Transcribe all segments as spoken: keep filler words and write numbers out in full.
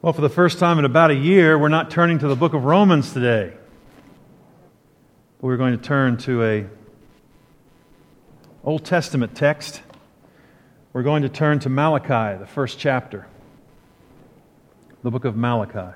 Well, for the first time in about a year, we're not turning to the book of Romans today. We're going to turn to a Old Testament text. We're going to turn to Malachi, the first chapter. The book of Malachi.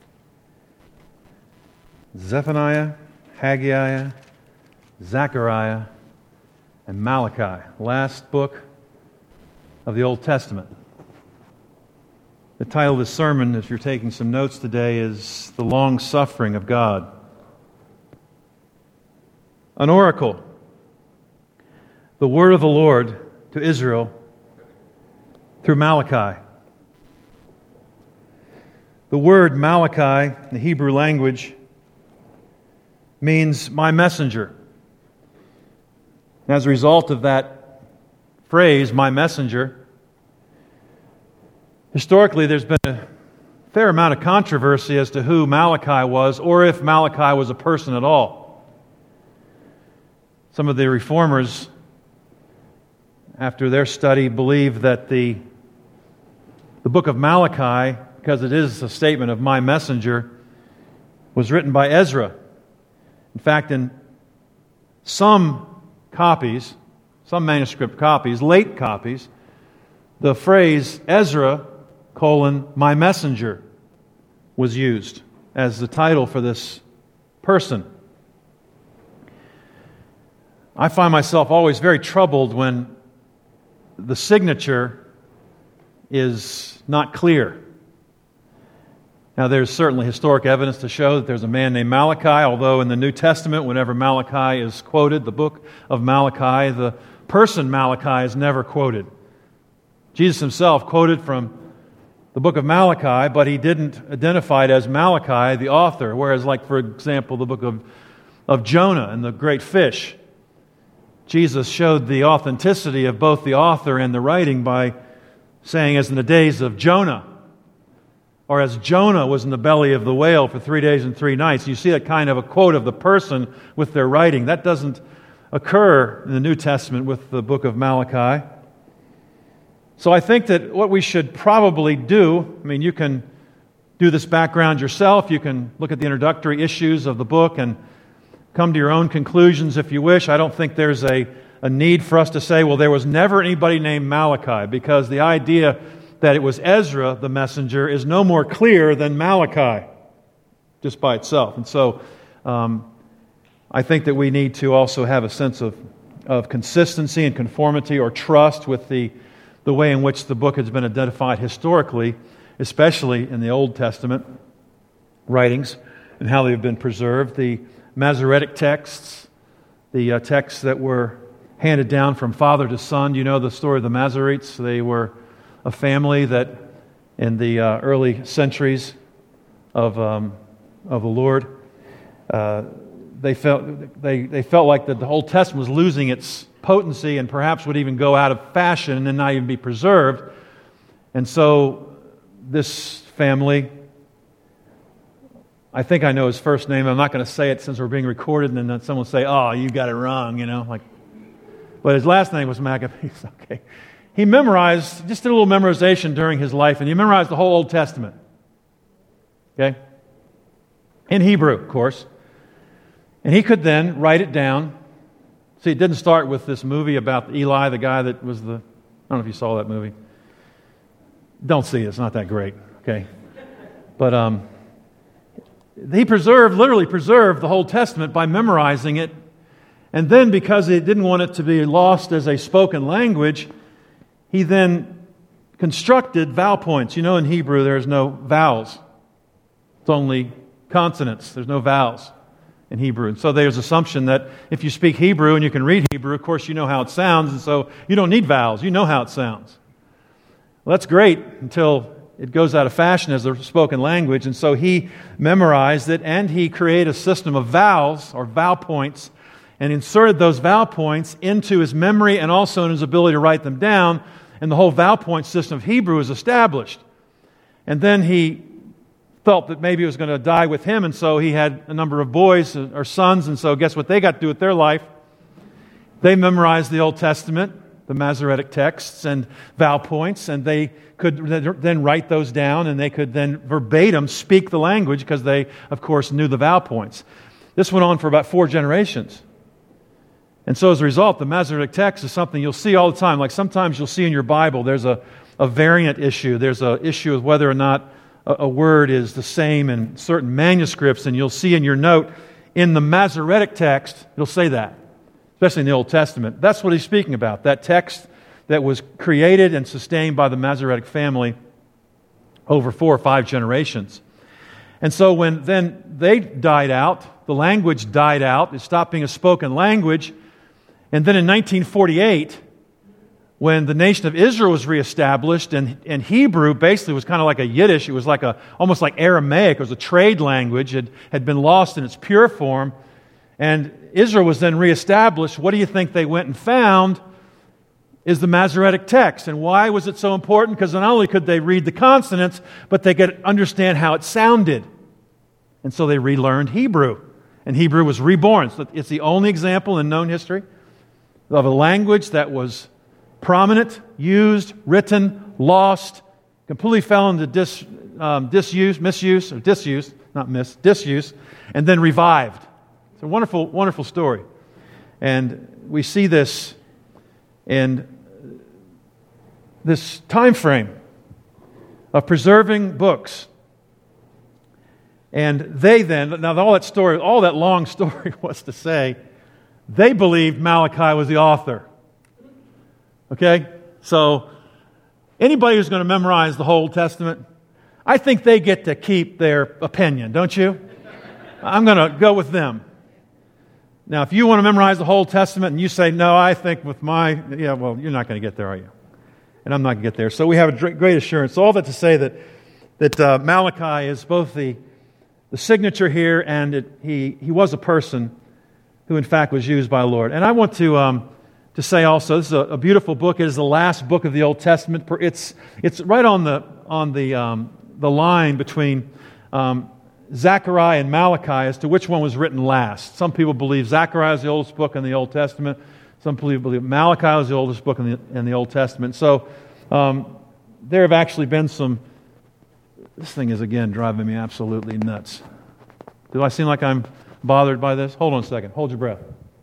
Zephaniah, Haggai, Zechariah, and Malachi, last book of the Old Testament. The title of this sermon, if you're taking some notes today, is The Long Suffering of God. An oracle. The word of the Lord to Israel through Malachi. The word Malachi in the Hebrew language means my messenger. And as a result of that phrase, my messenger, historically, there's been a fair amount of controversy as to who Malachi was, or if Malachi was a person at all. Some of the reformers, after their study, believe that the, the book of Malachi, because it is a statement of my messenger, was written by Ezra. In fact, in some copies, some manuscript copies, late copies, the phrase Ezra colon, my messenger, was used as the title for this person. I find myself always very troubled when the signature is not clear. Now, there's certainly historic evidence to show that there's a man named Malachi, although in the New Testament, whenever Malachi is quoted, the book of Malachi, the person Malachi is never quoted. Jesus himself quoted from the book of Malachi, but he didn't identify it as Malachi, the author, whereas, like, for example, the book of, of Jonah and the great fish, Jesus showed the authenticity of both the author and the writing by saying, as in the days of Jonah, or as Jonah was in the belly of the whale for three days and three nights. You see that kind of a quote of the person with their writing. That doesn't occur in the New Testament with the book of Malachi. So I think that what we should probably do, I mean, you can do this background yourself. You can look at the introductory issues of the book and come to your own conclusions if you wish. I don't think there's a, a need for us to say, well, there was never anybody named Malachi, because the idea that it was Ezra, the messenger, is no more clear than Malachi, just by itself. And so um, I think that we need to also have a sense of, of consistency and conformity or trust with the the way in which the book has been identified historically, especially in the Old Testament writings, and how they've been preserved. The Masoretic texts, the uh, texts that were handed down from father to son. You know the story of the Masoretes. They were a family that in the uh, early centuries of um, of the Lord, uh, they felt they they felt like that the Old Testament was losing its potency and perhaps would even go out of fashion and not even be preserved. And so this family, I think I know his first name. I'm not going to say it since we're being recorded, and then someone will say, "Oh, you got it wrong," you know, like. But his last name was Maccabees. Okay, he memorized, just did a little memorization during his life, and he memorized the whole Old Testament. Okay, in Hebrew, of course, and he could then write it down. See, it didn't start with this movie about Eli, the guy that was the... I don't know if you saw that movie. Don't see it. It's not that great. Okay. But um, he preserved, literally preserved the whole Testament by memorizing it. And then, because he didn't want it to be lost as a spoken language, he then constructed vowel points. You know, in Hebrew, there's no vowels. It's only consonants. There's no vowels in Hebrew. And so there's assumption that if you speak Hebrew and you can read Hebrew, of course you know how it sounds, and so you don't need vowels. You know how it sounds. Well, that's great until it goes out of fashion as a spoken language, and so he memorized it, and he created a system of vowels, or vowel points, and inserted those vowel points into his memory and also in his ability to write them down, and the whole vowel point system of Hebrew is established. And then he felt that maybe it was going to die with him, and so he had a number of boys or sons, and so guess what they got to do with their life? They memorized the Old Testament, the Masoretic texts and vow points, and they could then write those down, and they could then verbatim speak the language because they, of course, knew the vow points. This went on for about four generations. And so as a result, the Masoretic text is something you'll see all the time. Like sometimes you'll see in your Bible, there's a, a variant issue. There's an issue of whether or not a, a word is the same in certain manuscripts, and you'll see in your note, in the Masoretic text, it'll say that, especially in the Old Testament. That's what he's speaking about, that text that was created and sustained by the Masoretic family over four or five generations. And so when then they died out, the language died out, it stopped being a spoken language, and then in nineteen forty-eight, when the nation of Israel was reestablished, and, and Hebrew basically was kind of like a Yiddish, it was like a almost like Aramaic, it was a trade language, it had been lost in its pure form, and Israel was then reestablished. What do you think they went and found is the Masoretic text. And why was it so important? Because not only could they read the consonants, but they could understand how it sounded. And so they relearned Hebrew. And Hebrew was reborn. So it's the only example in known history of a language that was prominent, used, written, lost, completely fell into dis, um, disuse, misuse, or disuse, not mis, disuse, and then revived. It's a wonderful, wonderful story. And we see this in this time frame of preserving books. And they then, now all that story, all that long story was to say, they believed Malachi was the author. Okay? So, anybody who's going to memorize the whole Testament, I think they get to keep their opinion, don't you? I'm going to go with them. Now, if you want to memorize the whole Testament and you say, no, I think with my, yeah, well, you're not going to get there, are you? And I'm not going to get there. So we have a great assurance. So all that to say that that uh, Malachi is both the, the signature here, and it, he, he was a person who in fact was used by the Lord. And I want to um, to say also, this is a, a beautiful book. It is the last book of the Old Testament. It's it's right on the on the um, the line between um, Zechariah and Malachi as to which one was written last. Some people believe Zechariah is the oldest book in the Old Testament. Some people believe Malachi is the oldest book in the in the Old Testament. So um, there have actually been some. This thing is again driving me absolutely nuts. Do I seem like I'm bothered by this? Hold on a second. Hold your breath.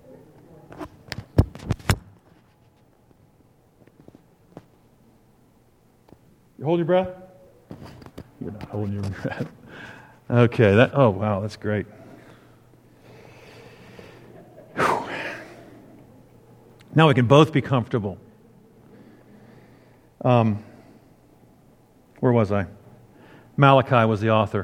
You hold your breath? You're not holding your breath. Okay. That. Oh, wow. That's great. Whew. Now we can both be comfortable. Um, where was I? Malachi was the author.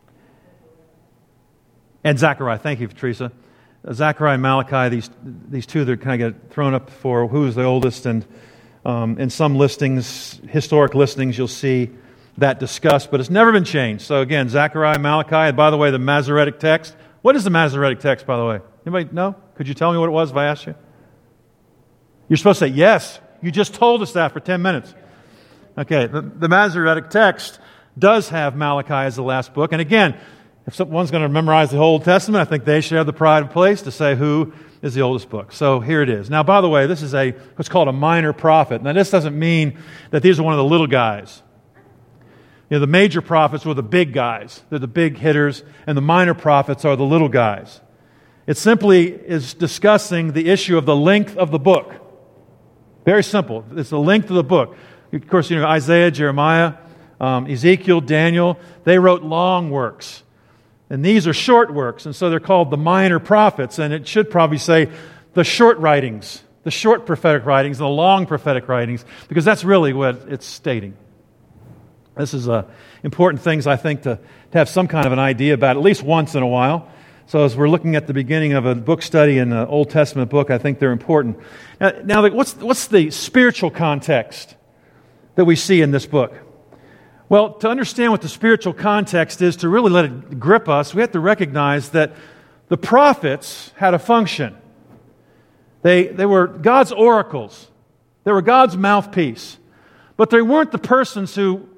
And Zechariah. Thank you, Teresa. Uh, Zechariah and Malachi, these these two that kind of get thrown up for who's the oldest. And um, in some listings, historic listings, you'll see that discussed. But it's never been changed. So again, Zechariah, Malachi. And by the way, the Masoretic text. What is the Masoretic text, by the way? Anybody know? Could you tell me what it was if I asked you? You're supposed to say, yes. You just told us that for ten minutes. Okay, the, the Masoretic text does have Malachi as the last book. And again, if someone's going to memorize the whole Old Testament, I think they should have the pride of place to say who is the oldest book. So here it is. Now, by the way, this is a what's called a minor prophet. Now, this doesn't mean that these are one of the little guys. You know, the major prophets were the big guys. They're the big hitters, and the minor prophets are the little guys. It simply is discussing the issue of the length of the book. Very simple. It's the length of the book. Of course, you know, Isaiah, Jeremiah, um, Ezekiel, Daniel, they wrote long works. And these are short works, and so they're called the minor prophets, and it should probably say the short writings, the short prophetic writings, the long prophetic writings, because that's really what it's stating. This is uh, important things, I think, to, to have some kind of an idea about at least once in a while. So as we're looking at the beginning of a book study in an Old Testament book, I think they're important. Now, now what's, what's the spiritual context that we see in this book? Well, to understand what the spiritual context is, to really let it grip us, we have to recognize that the prophets had a function. They, they were God's oracles. They were God's mouthpiece. But they weren't the persons who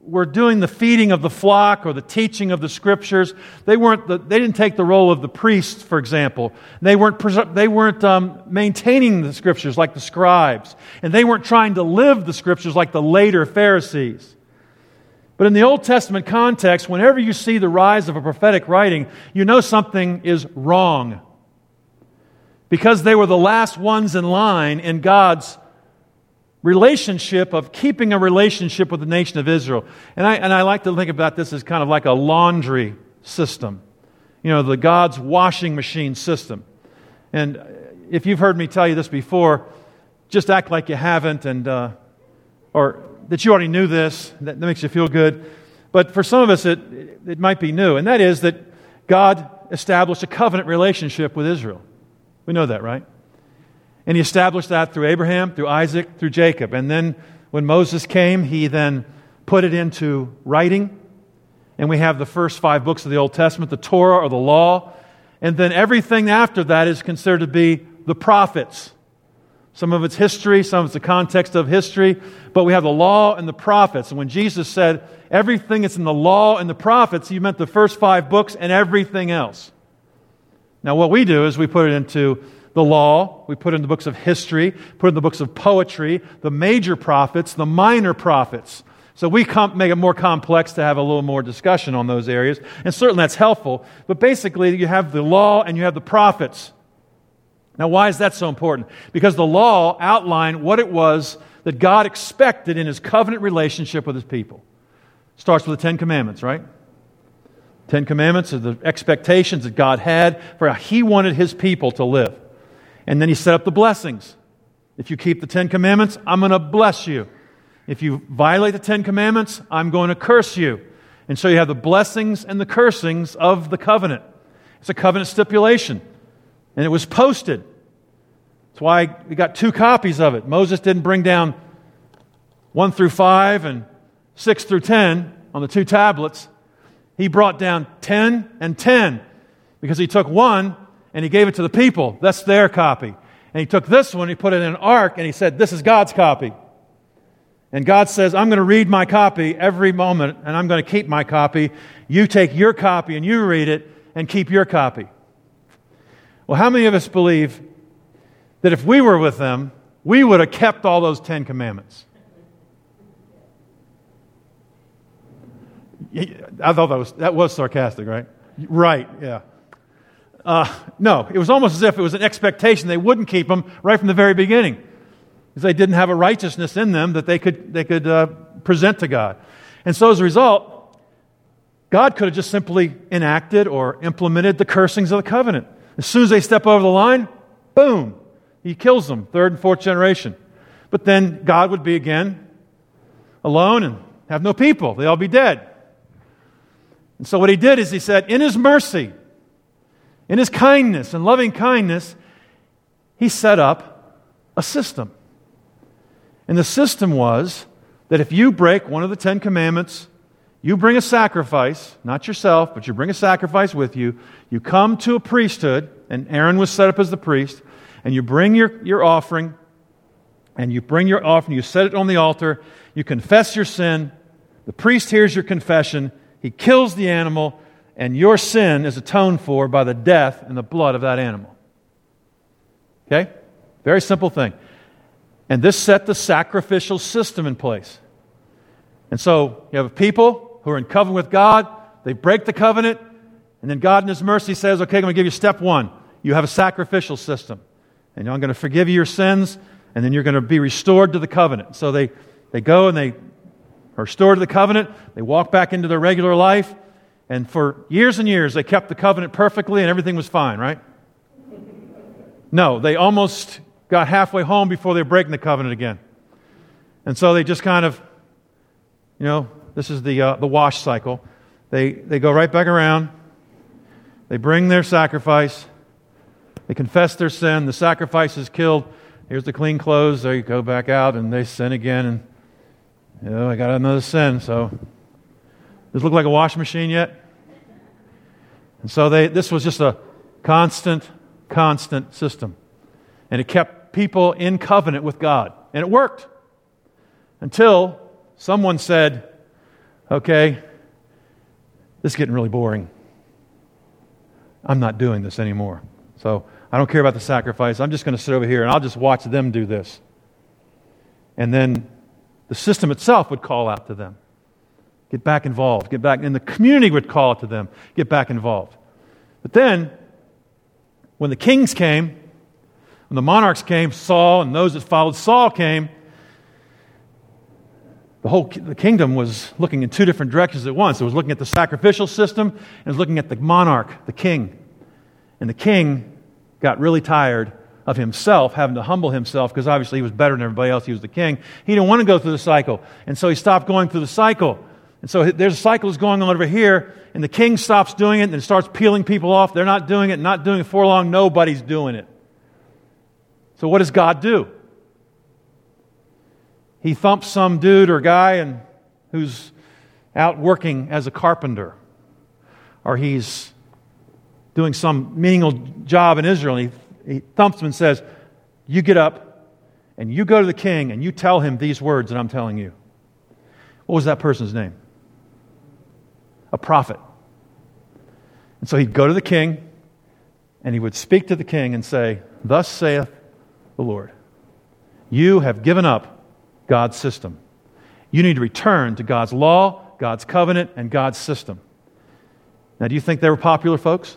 were doing the feeding of the flock or the teaching of the Scriptures. They weren't. The, they didn't take the role of the priests, for example. They weren't. They weren't um, maintaining the Scriptures like the scribes, and they weren't trying to live the Scriptures like the later Pharisees. But in the Old Testament context, whenever you see the rise of a prophetic writing, you know something is wrong, because they were the last ones in line in God's relationship of keeping a relationship with the nation of Israel. And I and I like to think about this as kind of like a laundry system. You know, the God's washing machine system. And if you've heard me tell you this before, just act like you haven't, and uh, or that you already knew this. That, that makes you feel good. But for some of us, it it might be new, and that is that God established a covenant relationship with Israel. We know that, right? And He established that through Abraham, through Isaac, through Jacob. And then when Moses came, He then put it into writing. And we have the first five books of the Old Testament, the Torah or the law. And then everything after that is considered to be the prophets. Some of it's history, some of it's the context of history. But we have the law and the prophets. And when Jesus said everything that's in the law and the prophets, He meant the first five books and everything else. Now what we do is we put it into the law, we put it in the books of history, put it in the books of poetry, the major prophets, the minor prophets. So we com- make it more complex to have a little more discussion on those areas, and certainly that's helpful. But basically, you have the law and you have the prophets. Now, why is that so important? Because the law outlined what it was that God expected in His covenant relationship with His people. Starts with the Ten Commandments, right? Ten Commandments are the expectations that God had for how He wanted His people to live. And then He set up the blessings. If you keep the Ten Commandments, I'm going to bless you. If you violate the Ten Commandments, I'm going to curse you. And so you have the blessings and the cursings of the covenant. It's a covenant stipulation. And it was posted. That's why we got two copies of it. Moses didn't bring down one through five and six through ten on the two tablets. He brought down ten and ten because he took one and he gave it to the people. That's their copy. And he took this one, he put it in an ark, and he said, this is God's copy. And God says, I'm going to read my copy every moment, and I'm going to keep my copy. You take your copy and you read it and keep your copy. Well, how many of us believe that if we were with them, we would have kept all those Ten Commandments? I thought that was, that was sarcastic, right? Right, yeah. Uh, no, it was almost as if it was an expectation they wouldn't keep them right from the very beginning, because they didn't have a righteousness in them that they could they could uh, present to God. And so as a result, God could have just simply enacted or implemented the cursings of the covenant. As soon as they step over the line, boom, He kills them, third and fourth generation. But then God would be again alone and have no people. They'd all be dead. And so what He did is He said, in His mercy, in His kindness and loving kindness, He set up a system. And the system was that if you break one of the Ten Commandments, you bring a sacrifice, not yourself, but you bring a sacrifice with you, you come to a priesthood, and Aaron was set up as the priest, and you bring your, your offering, and you bring your offering, you set it on the altar, you confess your sin, the priest hears your confession, he kills the animal, and your sin is atoned for by the death and the blood of that animal. Okay? Very simple thing. And this set the sacrificial system in place. And so you have a people who are in covenant with God, they break the covenant, and then God in His mercy says, okay, I'm going to give you step one. You have a sacrificial system. And I'm going to forgive you your sins, and then you're going to be restored to the covenant. So they, they go and they are restored to the covenant, they walk back into their regular life, and for years and years they kept the covenant perfectly and everything was fine, right? No, they almost got halfway home before they were breaking the covenant again. And so they just kind of, you know, this is the uh, the wash cycle. They they go right back around. They bring their sacrifice. They confess their sin. The sacrifice is killed. Here's the clean clothes. They go back out and they sin again. And, you know, I got another sin. So, does it look like a wash machine yet? And so they this was just a constant, constant system. And it kept people in covenant with God. And it worked. Until someone said, okay, this is getting really boring. I'm not doing this anymore. So I don't care about the sacrifice. I'm just going to sit over here and I'll just watch them do this. And then the system itself would call out to them. Get back involved. Get back. And the community would call to them. Get back involved. But then, when the kings came, when the monarchs came, Saul and those that followed Saul came, the whole the kingdom was looking in two different directions at once. It was looking at the sacrificial system and it was looking at the monarch, the king. And the king got really tired of himself, having to humble himself, because obviously he was better than everybody else. He was the king. He didn't want to go through the cycle. And so he stopped going through the cycle. And so there's a cycle that's going on over here, and the king stops doing it and starts peeling people off. They're not doing it, not doing it for long. Nobody's doing it. So what does God do? He thumps some dude or guy and who's out working as a carpenter, or he's doing some menial job in Israel, and he, he thumps him and says, you get up and you go to the king and you tell him these words that I'm telling you. What was that person's name? A prophet. And so he'd go to the king and he would speak to the king and say, thus saith the Lord, you have given up God's system. You need to return to God's law, God's covenant, and God's system. Now, do you think they were popular folks?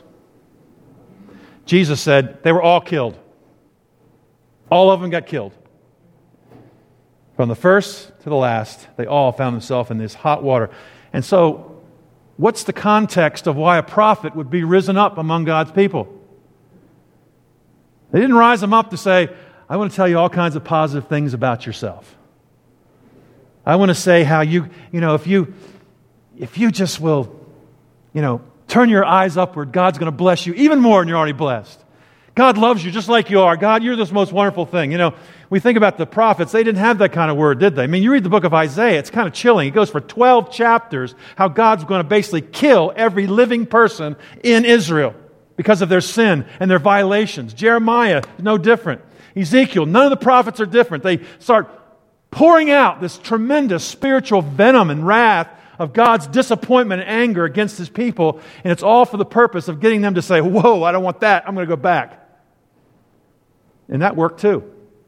Jesus said they were all killed. All of them got killed. From the first to the last, they all found themselves in this hot water. And so, what's the context of why a prophet would be risen up among God's people? They didn't rise them up to say, I want to tell you all kinds of positive things about yourself. I want to say how you, you know, if you, if you just will, you know, turn your eyes upward, God's going to bless you even more than you're already blessed. God loves you just like you are. God, you're this most wonderful thing. You know, we think about the prophets. They didn't have that kind of word, did they? I mean, you read the book of Isaiah, it's kind of chilling. It goes for twelve chapters, how God's going to basically kill every living person in Israel because of their sin and their violations. Jeremiah, no different. Ezekiel, none of the prophets are different. They start pouring out this tremendous spiritual venom and wrath of God's disappointment and anger against His people, and it's all for the purpose of getting them to say, whoa, I don't want that, I'm going to go back. And that worked too.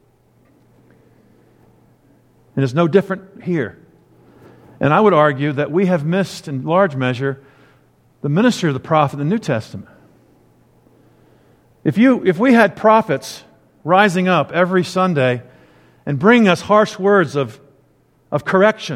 And it's no different here. And I would argue that we have missed, in large measure, the ministry of the prophet in the New Testament. If you, if we had prophets rising up every Sunday and bringing us harsh words of, of correction,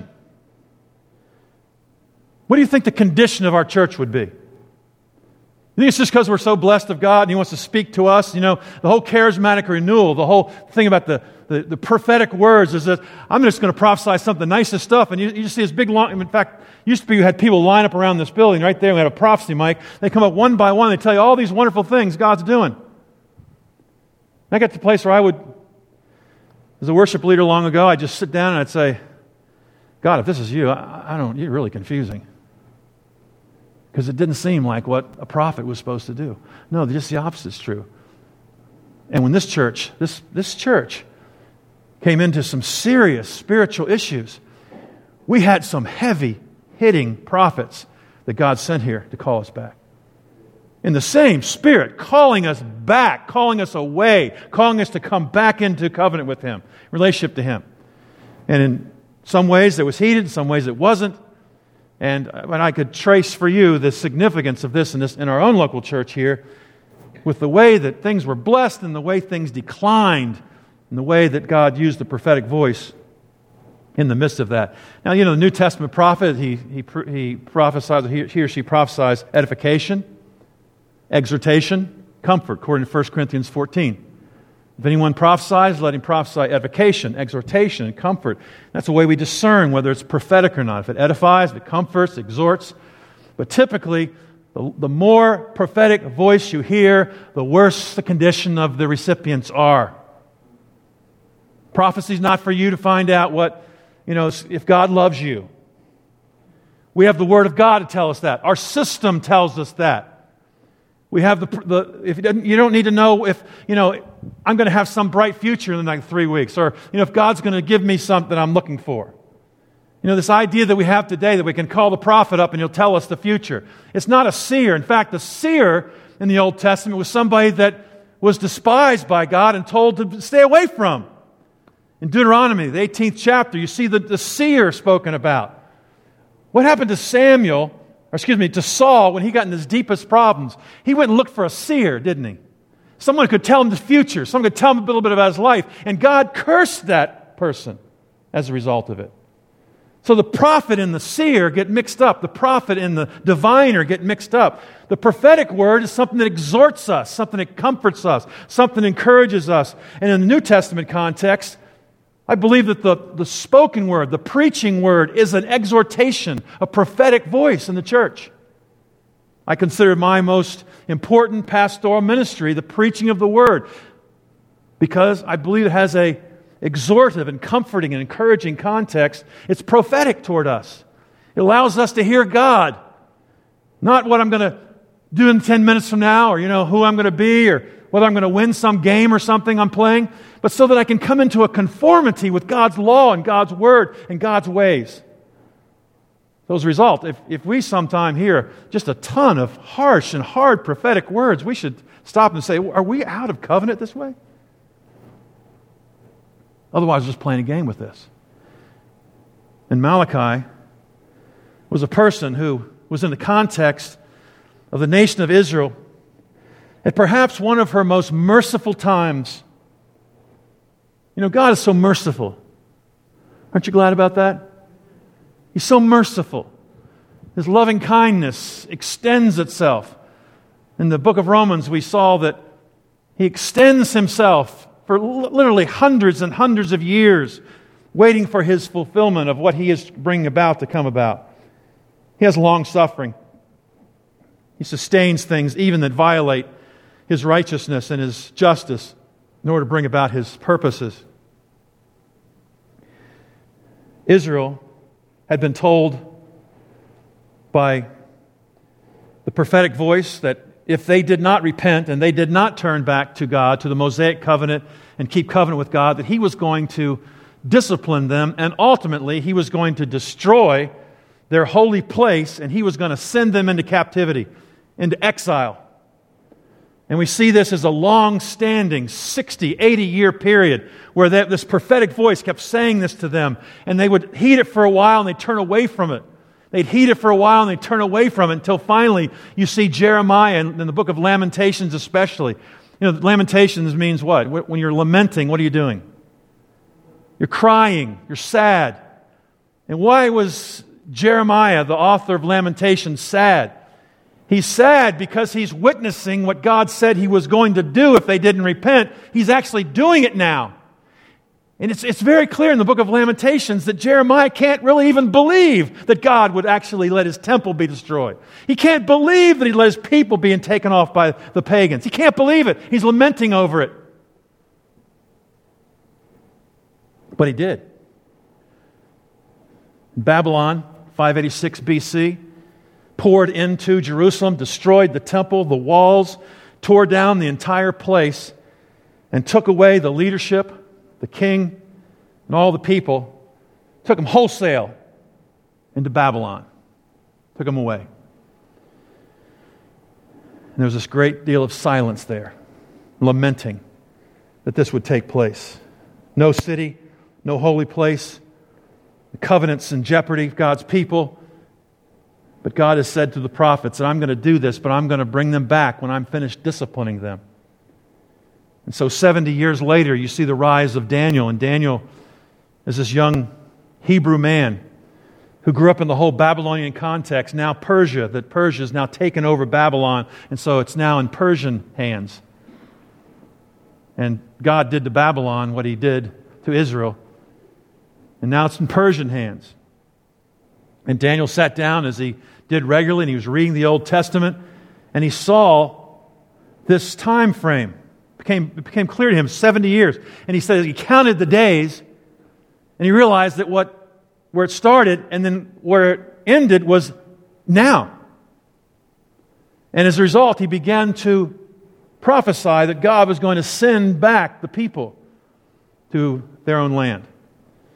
what do you think the condition of our church would be? You think it's just because we're so blessed of God and He wants to speak to us? You know, the whole charismatic renewal, the whole thing about the, the, the prophetic words is that I'm just going to prophesy some of the nicest stuff. And you, you just see this big line. In fact, used to be you had people line up around this building right there. We had a prophecy mic. They come up one by one. They tell you all these wonderful things God's doing. And I got to the place where I would, as a worship leader long ago, I'd just sit down and I'd say, God, if this is you, I, I don't, you're really confusing. Because it didn't seem like what a prophet was supposed to do. No, just the opposite is true. And when this church, this, this church came into some serious spiritual issues, we had some heavy-hitting prophets that God sent here to call us back. In the same spirit, calling us back, calling us away, calling us to come back into covenant with Him, relationship to Him. And in some ways it was heated, in some ways it wasn't. And when I could trace for you the significance of this in, this in our own local church here, with the way that things were blessed and the way things declined, and the way that God used the prophetic voice in the midst of that. Now, you know, the New Testament prophet, he he he prophesies, he, he or she prophesies edification, exhortation, comfort, according to First Corinthians fourteen. If anyone prophesies, let him prophesy edification, exhortation, and comfort. That's the way we discern whether it's prophetic or not. If it edifies, if it comforts, exhorts. But typically, the, the more prophetic voice you hear, the worse the condition of the recipients are. Prophecy is not for you to find out what, you know, if God loves you. We have the Word of God to tell us that. Our system tells us that. We have the, the if you, you don't need to know if, you know, I'm going to have some bright future in the next three weeks, or, you know, if God's going to give me something I'm looking for. You know, this idea that we have today that we can call the prophet up and he'll tell us the future. It's not a seer. In fact, the seer in the Old Testament was somebody that was despised by God and told to stay away from. In Deuteronomy, the eighteenth chapter, you see the, the seer spoken about. What happened to Samuel, or excuse me, to Saul when he got in his deepest problems? He went and looked for a seer, didn't he? Someone could tell him the future. Someone could tell him a little bit about his life. And God cursed that person as a result of it. So the prophet and the seer get mixed up. The prophet and the diviner get mixed up. The prophetic word is something that exhorts us, something that comforts us, something that encourages us. And in the New Testament context, I believe that the, the spoken word, the preaching word, is an exhortation, a prophetic voice in the church. I consider my most important pastoral ministry the preaching of the word, because I believe it has a exhortive and comforting and encouraging context. It's prophetic toward us. It allows us to hear God. Not what I'm going to do in ten minutes from now, or you know who I'm going to be, or whether I'm going to win some game or something I'm playing, but so that I can come into a conformity with God's law and God's word and God's ways. Those result, if, if we sometime hear just a ton of harsh and hard prophetic words, we should stop and say, are we out of covenant this way? Otherwise, we're just playing a game with this. And Malachi was a person who was in the context of the nation of Israel at perhaps one of her most merciful times. You know, God is so merciful. Aren't you glad about that? He's so merciful. His loving kindness extends itself. In the book of Romans, we saw that He extends Himself for literally hundreds and hundreds of years, waiting for His fulfillment of what He is bringing about to come about. He has long suffering. He sustains things even that violate His righteousness and His justice in order to bring about His purposes. Israel had been told by the prophetic voice that if they did not repent and they did not turn back to God, to the Mosaic covenant, and keep covenant with God, that He was going to discipline them, and ultimately He was going to destroy their holy place, and He was going to send them into captivity, into exile. And we see this as a long-standing sixty, eighty-year period where they, this prophetic voice kept saying this to them, and they would heed it for a while and they'd turn away from it. They'd heed it for a while and they'd turn away from it until finally you see Jeremiah in, in the book of Lamentations especially. You know, Lamentations means what? When you're lamenting, what are you doing? You're crying. You're sad. And why was Jeremiah, the author of Lamentations, sad? He's sad because he's witnessing what God said He was going to do if they didn't repent. He's actually doing it now. And it's, it's very clear in the book of Lamentations that Jeremiah can't really even believe that God would actually let His temple be destroyed. He can't believe that He'd let His people being taken off by the pagans. He can't believe it. He's lamenting over it. But he did. Babylon, five eighty-six B C, poured into Jerusalem, destroyed the temple, the walls, tore down the entire place, and took away the leadership, the king, and all the people, took them wholesale into Babylon. Took them away. And there was this great deal of silence there, lamenting that this would take place. No city, no holy place, the covenants in jeopardy, God's people. But God has said to the prophets that I'm going to do this, but I'm going to bring them back when I'm finished disciplining them. And so seventy years later, you see the rise of Daniel. And Daniel is this young Hebrew man who grew up in the whole Babylonian context, now Persia, that Persia is now taken over Babylon, and so it's now in Persian hands. And God did to Babylon what He did to Israel, and now it's in Persian hands. And Daniel sat down as he did regularly, and he was reading the Old Testament, and he saw this time frame. It became, it became clear to him, seventy years. And he said he counted the days, and he realized that what where it started and then where it ended was now. And as a result, he began to prophesy that God was going to send back the people to their own land.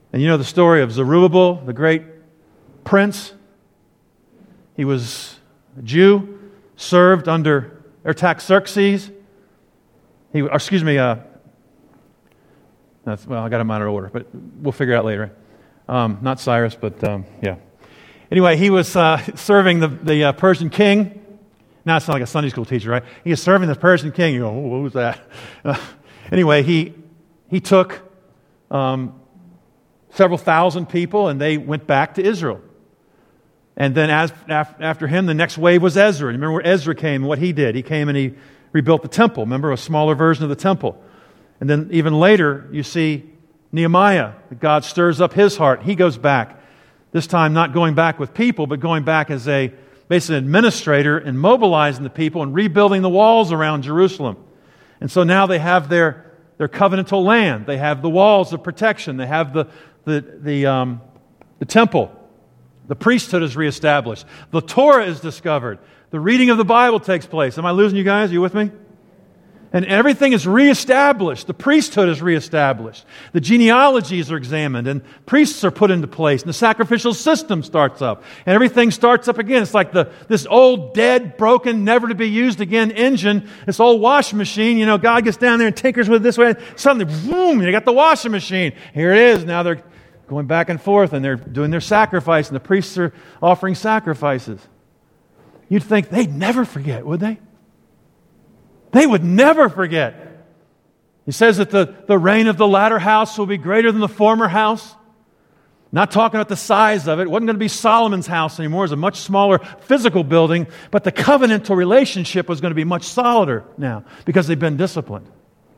And you know the story of Zerubbabel, the great prince. He was a Jew, served under Artaxerxes. He, or excuse me, uh, that's, well, I got him out of order, but we'll figure it out later. Um, not Cyrus, but um, yeah. Anyway, he was uh, serving the, the uh, Persian king. Now it's not like a Sunday school teacher, right? He is serving the Persian king. You go, oh, what was that? Uh, anyway, he he took um, several thousand people, and they went back to Israel. And then as, after him, the next wave was Ezra. Remember where Ezra came and what he did? He came and he rebuilt the temple. Remember, a smaller version of the temple. And then even later, you see Nehemiah. God stirs up his heart. He goes back. This time not going back with people, but going back as a basically administrator and mobilizing the people and rebuilding the walls around Jerusalem. And so now they have their, their covenantal land. They have the walls of protection. They have the, the, the, um, the temple. The priesthood is reestablished. The Torah is discovered. The reading of the Bible takes place. Am I losing you guys? Are you with me? And everything is reestablished. The priesthood is reestablished. The genealogies are examined, and priests are put into place, and the sacrificial system starts up, and everything starts up again. It's like the this old, dead, broken, never to be used again engine, this old washing machine. You know, God gets down there and tinkers with it this way. Suddenly, boom! You got the washing machine. Here it is. Now they're going back and forth, and they're doing their sacrifice, and the priests are offering sacrifices. You'd think they'd never forget, would they? They would never forget. He says that the, the reign of the latter house will be greater than the former house. Not talking about the size of it. It wasn't going to be Solomon's house anymore. It was a much smaller physical building, but the covenantal relationship was going to be much solider now because they've been disciplined.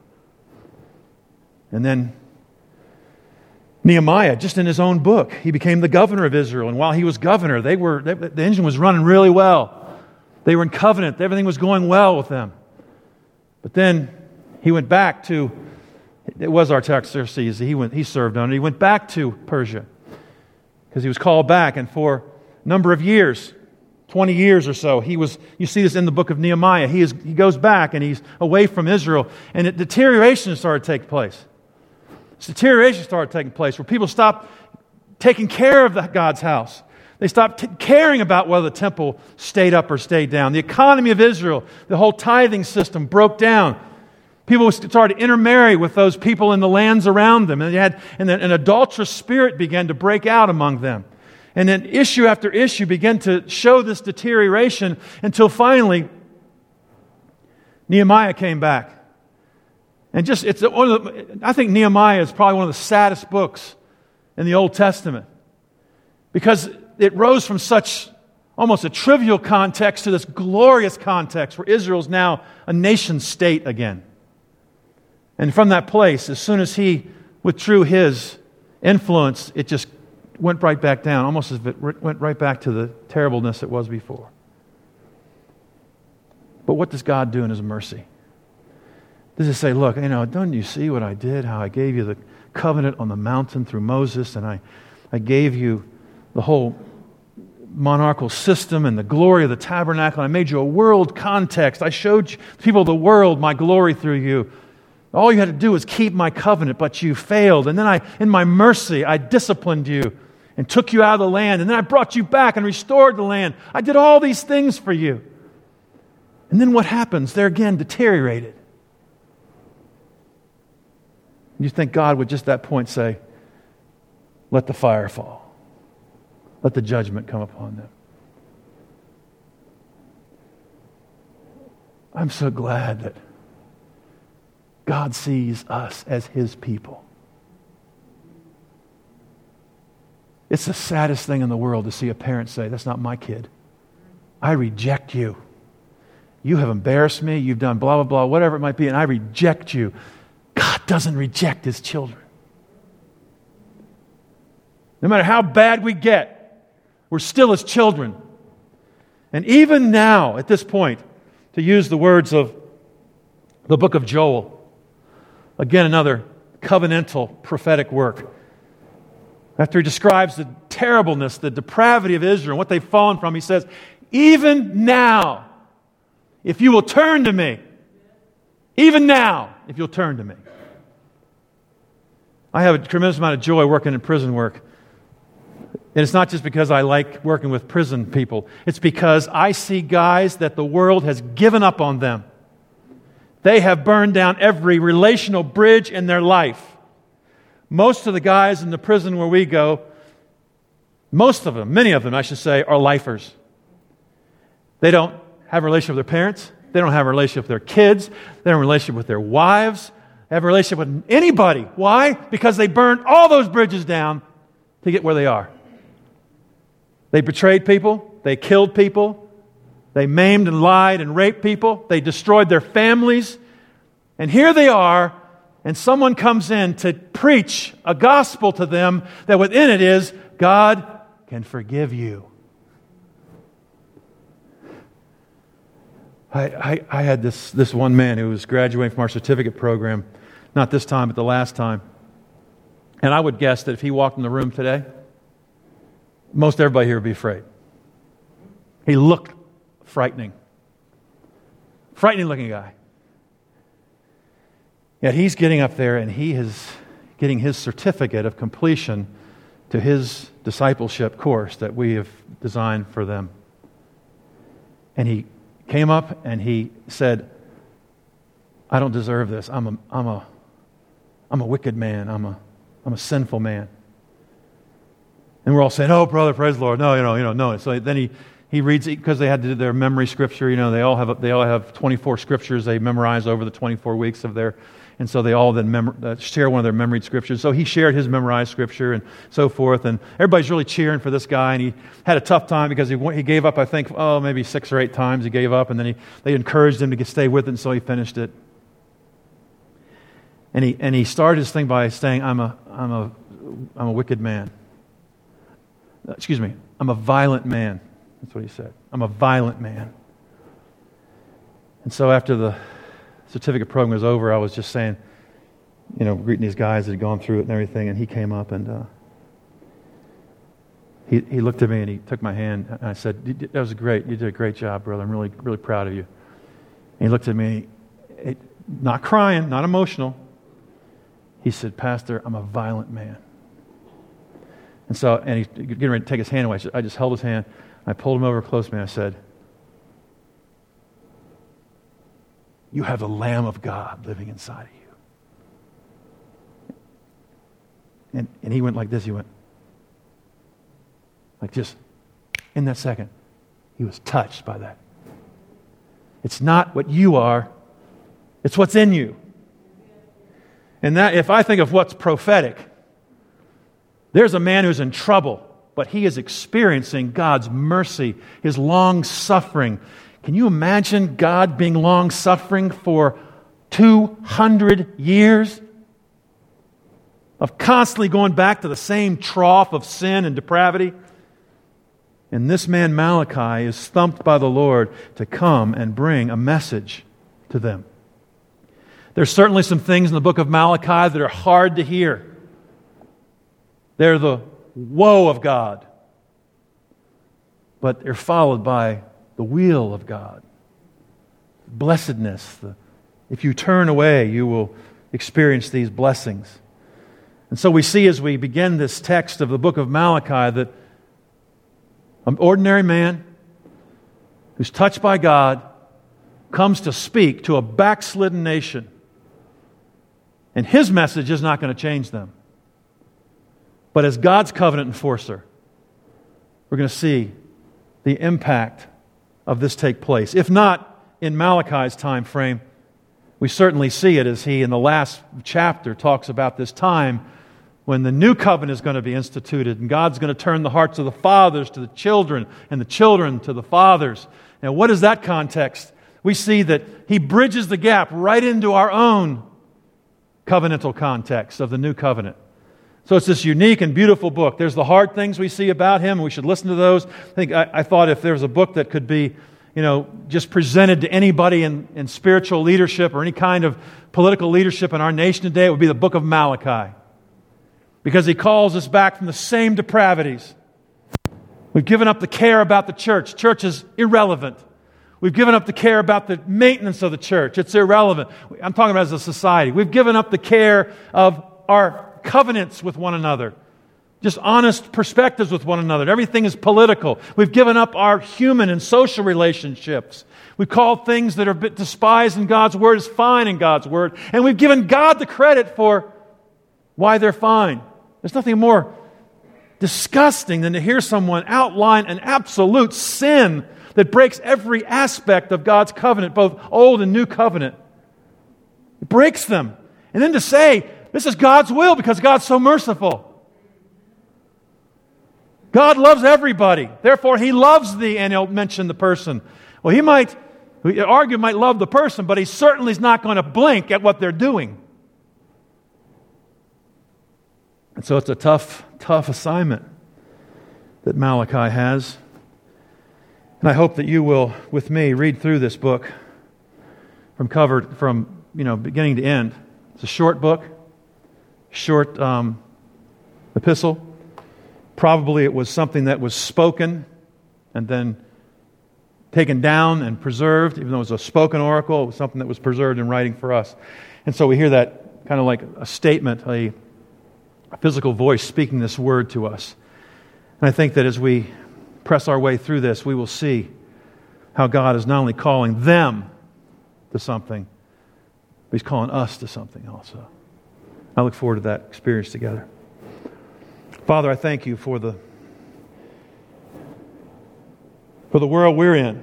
And then Nehemiah, just in his own book, he became the governor of Israel. And while he was governor, they were they, the engine was running really well. They were in covenant. Everything was going well with them. But then he went back to, it was Artaxerxes he went he served under. He went back to Persia because he was called back. And for a number of years, twenty years or so, he was, you see this in the book of Nehemiah, he is he goes back and he's away from Israel. And it, deterioration started to take place. Deterioration started taking place where people stopped taking care of the, God's house. They stopped t- caring about whether the temple stayed up or stayed down. The economy of Israel, the whole tithing system broke down. People started to intermarry with those people in the lands around them. And, they had, and an adulterous spirit began to break out among them. And then issue after issue began to show this deterioration until finally Nehemiah came back. And just, it's one of the, I think Nehemiah is probably one of the saddest books in the Old Testament because it rose from such almost a trivial context to this glorious context where Israel's now a nation state again. And from that place, as soon as he withdrew his influence, it just went right back down, almost as if it went right back to the terribleness it was before. But what does God do in His mercy? Does He say, look, you know, don't you see what I did, how I gave you the covenant on the mountain through Moses, and I, I gave you the whole monarchical system and the glory of the tabernacle. I made you a world context. I showed you, people of the world my glory through you. All you had to do was keep my covenant, but you failed. And then I, in my mercy, I disciplined you and took you out of the land. And then I brought you back and restored the land. I did all these things for you. And then what happens? They're again deteriorated. You think God would just at that point say, let the fire fall. Let the judgment come upon them. I'm so glad that God sees us as His people. It's the saddest thing in the world to see a parent say, that's not my kid. I reject you. You have embarrassed me. You've done blah, blah, blah, whatever it might be, and I reject you. God doesn't reject His children. No matter how bad we get, we're still His children. And even now, at this point, to use the words of the book of Joel, again, another covenantal prophetic work. After he describes the terribleness, the depravity of Israel, and what they've fallen from, he says, even now, if you will turn to me, even now, if you'll turn to me. I have a tremendous amount of joy working in prison work. And it's not just because I like working with prison people. It's because I see guys that the world has given up on them. They have burned down every relational bridge in their life. Most of the guys in the prison where we go, most of them, many of them, I should say, are lifers. They don't have a relationship with their parents. They don't have a relationship with their kids. They don't have a relationship with their wives. They have a relationship with anybody. Why? Because they burned all those bridges down to get where they are. They betrayed people. They killed people. They maimed and lied and raped people. They destroyed their families. And here they are, and someone comes in to preach a gospel to them that within it is, God can forgive you. I, I, I had this, this one man who was graduating from our certificate program, not this time, but the last time. And I would guess that if he walked in the room today, most everybody here would be afraid. He looked frightening. Frightening looking guy. Yet he's getting up there and he is getting his certificate of completion to his discipleship course that we have designed for them. And he came up and he said, I don't deserve this. I'm a, I'm a, I'm a wicked man. I'm a, I'm a sinful man. And we're all saying, oh, brother, praise the Lord. No, you know, you know, no. So then he, he reads, because they had to do their memory scripture. You know, they all have they all have twenty-four scriptures they memorize over the twenty-four weeks of their, and so they all then mem- uh, share one of their memorized scriptures. So he shared his memorized scripture and so forth. And everybody's really cheering for this guy. And he had a tough time because he he gave up, I think, oh, maybe six or eight times he gave up. And then he they encouraged him to get, stay with it, and so he finished it. And he and he started his thing by saying, I'm a I'm a I'm a wicked man. Excuse me, I'm a violent man. That's what he said. I'm a violent man. And so after the certificate program was over, I was just saying, you know, greeting these guys that had gone through it and everything, and he came up and uh, he he looked at me and he took my hand, and I said, that was great. You did a great job, brother. I'm really, really proud of you. And he looked at me, it, not crying, not emotional. He said, Pastor, I'm a violent man. And so, and he's getting ready to take his hand away. I just held his hand. I pulled him over close to me. I said, you have the Lamb of God living inside of you. And, and he went like this. He went like just in that second. He was touched by that. It's not what you are. It's what's in you. And that, if I think of what's prophetic, there's a man who's in trouble, but he is experiencing God's mercy, His long-suffering. Can you imagine God being long-suffering for two hundred years? Of constantly going back to the same trough of sin and depravity? And this man Malachi is thumped by the Lord to come and bring a message to them. There's certainly some things in the book of Malachi that are hard to hear. They're the woe of God. But they're followed by the will of God. Blessedness. The, if you turn away, you will experience these blessings. And so we see as we begin this text of the book of Malachi that an ordinary man who's touched by God comes to speak to a backslidden nation. And his message is not going to change them. But as God's covenant enforcer, we're going to see the impact of this take place. If not in Malachi's time frame, we certainly see it as he, in the last chapter, talks about this time when the new covenant is going to be instituted and God's going to turn the hearts of the fathers to the children and the children to the fathers. Now, what is that context? We see that he bridges the gap right into our own covenantal context of the new covenant. So it's this unique and beautiful book. There's the hard things we see about him, and we should listen to those. I think I, I thought if there was a book that could be, you know, just presented to anybody in, in spiritual leadership or any kind of political leadership in our nation today, it would be the book of Malachi. Because he calls us back from the same depravities. We've given up the care about the church. Church is irrelevant. We've given up the care about the maintenance of the church. It's irrelevant. I'm talking about as a society. We've given up the care of our covenants with one another. Just honest perspectives with one another. Everything is political. We've given up our human and social relationships. We call things that are despised in God's Word as fine in God's Word. And we've given God the credit for why they're fine. There's nothing more disgusting than to hear someone outline an absolute sin that breaks every aspect of God's covenant, both Old and New Covenant. It breaks them. And then to say, this is God's will because God's so merciful. God loves everybody. Therefore, He loves thee, and He'll mention the person. Well, He might, we argue, might love the person, but He certainly is not going to blink at what they're doing. And so it's a tough, tough assignment that Malachi has. And I hope that you will, with me, read through this book from cover, from you know, beginning to end. It's a short book, short um, epistle. Probably it was something that was spoken and then taken down and preserved. Even though it was a spoken oracle, it was something that was preserved in writing for us. And so we hear that kind of like a statement, a, a physical voice speaking this word to us. And I think that as we press our way through this, we will see how God is not only calling them to something, but He's calling us to something also. I look forward to that experience together. Father, I thank You for the for the world we're in.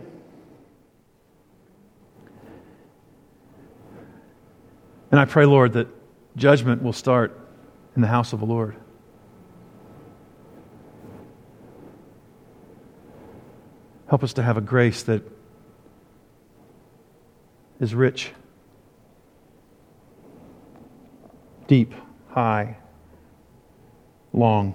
And I pray, Lord, that judgment will start in the house of the Lord. Help us to have a grace that is rich, deep, high, long.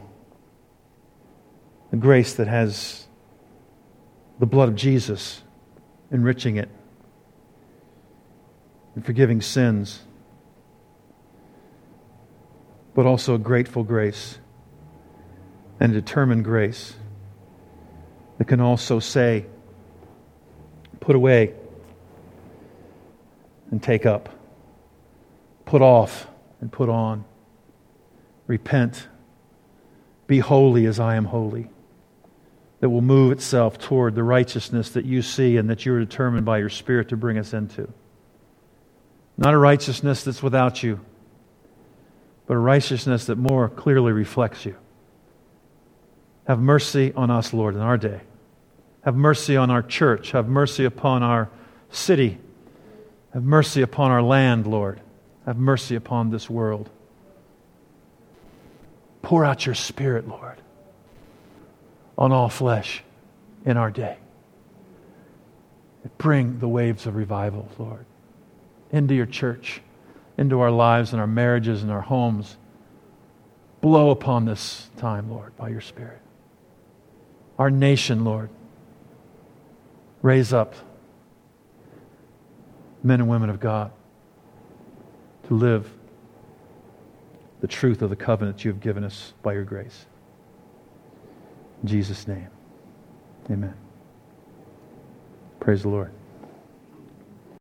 A grace that has the blood of Jesus enriching it and forgiving sins, but also a grateful grace and a determined grace that can also say, put away and take up, put off and put on, repent, be holy as I am holy, that will move itself toward the righteousness that You see and that You are determined by Your Spirit to bring us into. Not a righteousness that's without You, but a righteousness that more clearly reflects You. Have mercy on us, Lord, in our day. Have mercy on our church. Have mercy upon our city. Have mercy upon our land, Lord. Have mercy upon this world. Pour out Your Spirit, Lord, on all flesh in our day. Bring the waves of revival, Lord, into Your church, into our lives and our marriages and our homes. Blow upon this time, Lord, by Your Spirit. Our nation, Lord, raise up men and women of God to live the truth of the covenant You have given us by Your grace. In Jesus' name, amen. Praise the Lord.